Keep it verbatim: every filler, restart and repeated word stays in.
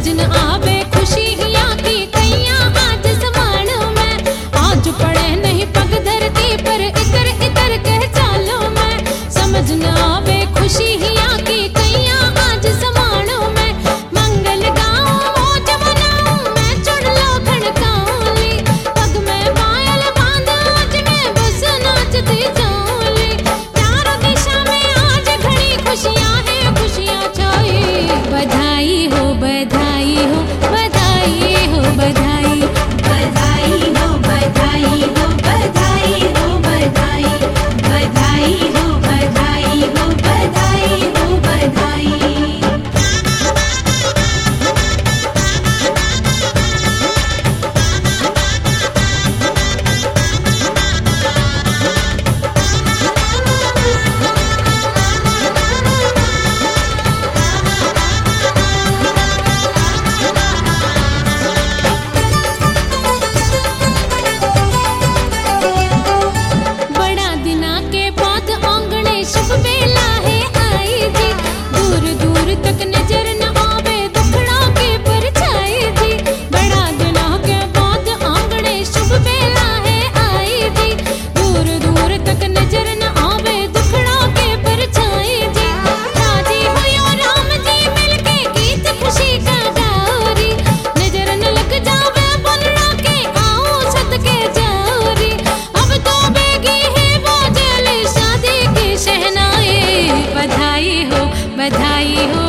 समझ न आवे खुशी हिया की कैया आज समाणो मैं। आज पड़े नहीं पग धरती पर इतर इतर कह चालो मैं। समझ न आवे खुशी हिया की कैया आज समाणो मैं। मंगल गाऊं मौज मनाऊं मैं चुड़ लो खड़काऊंली। पग में पायल बांध आज मैं बस नाचती जाऊंली। चारों दिशा में आज घड़ी खुशियां हैं खुशियां छाई। बधाई हो बधाई हो बधाई हो बधाई। बधाई हो बधाई हो बधाई हो बधाई। बधाई हो बधाई हो बधाई हो बधाई। बड़ा दिना के बाद आंगणे शुभ बेला है आई जी। दूर दूर तक नजर न आवे दुखड़ा के परछाई जी। बड़ा दिना के बाद आंगणे शुभ बेला है आई जी। दूर दूर तक नजर न आवे दुखड़ा के परछाई जी। राजी हुयो राम जी मिलके गीत खुशी का गाओरी। नजर न लग जावे बनड़ा के आओ सत के जाओरी। अब तो बेगी है वो जल शादी की शहनाई। बधाई हो बधाई हो